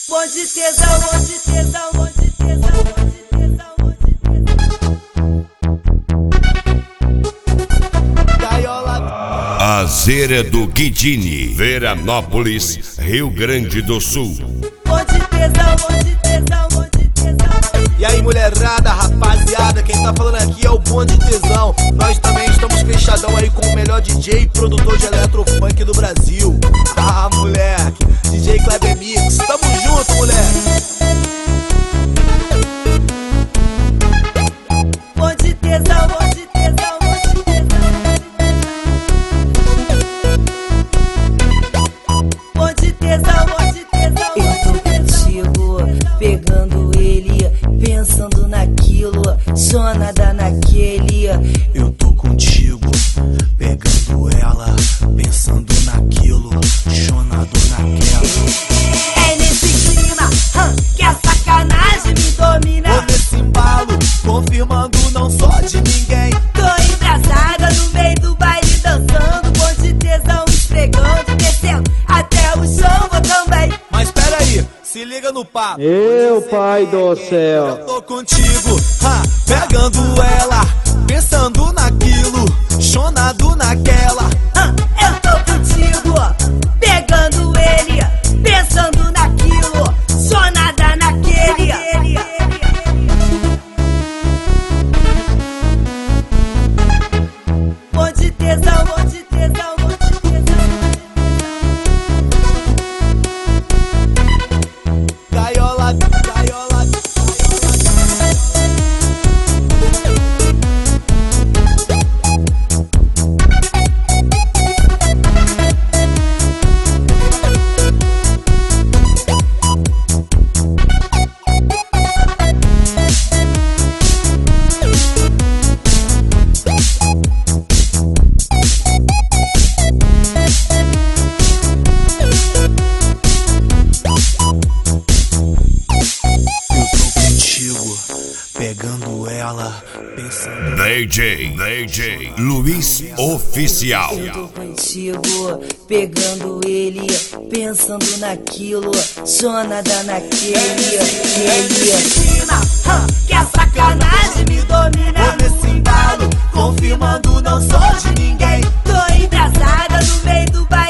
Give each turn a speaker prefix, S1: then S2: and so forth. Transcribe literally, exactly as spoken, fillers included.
S1: Bonde tesão, bonde tesão, bonde tesão, bonde tesão, bonde tesão. Gaiola.
S2: Azeira do Guidini, Veranópolis, Rio Grande do Sul.
S1: Bonde tesão, bonde tesão, bonde tesão.
S3: E aí, mulherada, rapaziada, quem tá falando aqui é o Bonde Tesão. Nós também estamos fechadão aí com o melhor D J e produtor de eletrofunk do Brasil. Ah, moleque, D J Kleber Mix, tamo junto, moleque.
S1: Bonde tesão, bonde tesão, bonde tesão. Bonde tesão, bonde tesão. Eu tô contigo, pegando ele, pensando naquilo, só nada naquele.
S3: Eu tô contigo, pegando ela, pensando naquilo, chonado naquela.
S1: É nesse clima hum, que a sacanagem me domina.
S3: Tô nesse embalo, confirmando não só de ninguém.
S1: Tô embrasada no meio do baile dançando, bonde tesão esfregando, descendo até o chão vou também.
S3: Mas pera aí, se liga no papo.
S4: Meu pai do céu.
S3: Eu tô contigo, ha, pegando ela, pensando naquilo, chonado naquela.
S1: Hum, eu tô contigo, pegando ele, pensando naquilo, só nada naquele. Bonde tesão, bonde tesão, bonde tesão.
S3: Gaiola, gaiola, pegando ela, pensando.
S2: D J, D J Luiz Oficial.
S1: Eu tô contigo, pegando ele, pensando naquilo, só nada naquele. Clima, hum, que a sacanagem me domina.
S3: Tô nesse embalo, confirmando não sou de ninguém.
S1: Tô embrasada no meio do baile